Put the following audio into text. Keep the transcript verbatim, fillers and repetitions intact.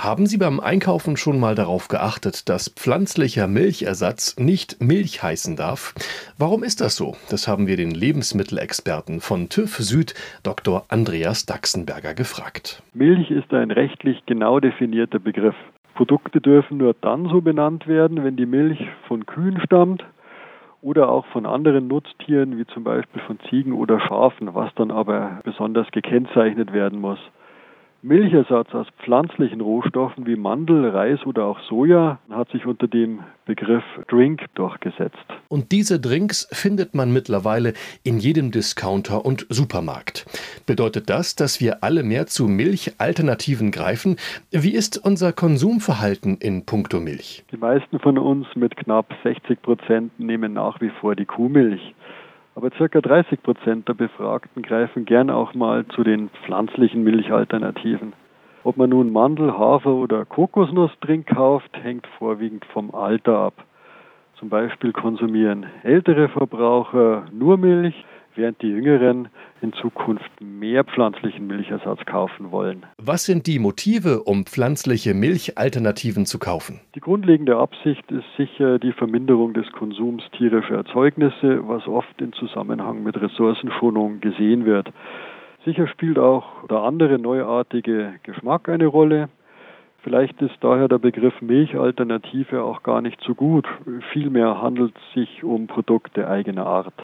Haben Sie beim Einkaufen schon mal darauf geachtet, dass pflanzlicher Milchersatz nicht Milch heißen darf? Warum ist das so? Das haben wir den Lebensmittelexperten von TÜV Süd, Doktor Andreas Daxenberger, gefragt. Milch ist ein rechtlich genau definierter Begriff. Produkte dürfen nur dann so benannt werden, wenn die Milch von Kühen stammt oder auch von anderen Nutztieren, wie zum Beispiel von Ziegen oder Schafen, was dann aber besonders gekennzeichnet werden muss. Milchersatz aus pflanzlichen Rohstoffen wie Mandel, Reis oder auch Soja hat sich unter dem Begriff Drink durchgesetzt. Und diese Drinks findet man mittlerweile in jedem Discounter und Supermarkt. Bedeutet das, dass wir alle mehr zu Milchalternativen greifen? Wie ist unser Konsumverhalten in puncto Milch? Die meisten von uns mit knapp sechzig Prozent nehmen nach wie vor die Kuhmilch. Aber ca. dreißig Prozent der Befragten greifen gern auch mal zu den pflanzlichen Milchalternativen. Ob man nun Mandel-, Hafer- oder Kokosnussdrink kauft, hängt vorwiegend vom Alter ab. Zum Beispiel konsumieren ältere Verbraucher nur Milch, während die Jüngeren in Zukunft mehr pflanzlichen Milchersatz kaufen wollen. Was sind die Motive, um pflanzliche Milchalternativen zu kaufen? Die grundlegende Absicht ist sicher die Verminderung des Konsums tierischer Erzeugnisse, was oft in Zusammenhang mit Ressourcenschonung gesehen wird. Sicher spielt auch der andere neuartige Geschmack eine Rolle. Vielleicht ist daher der Begriff Milchalternative auch gar nicht so gut. Vielmehr handelt es sich um Produkte eigener Art.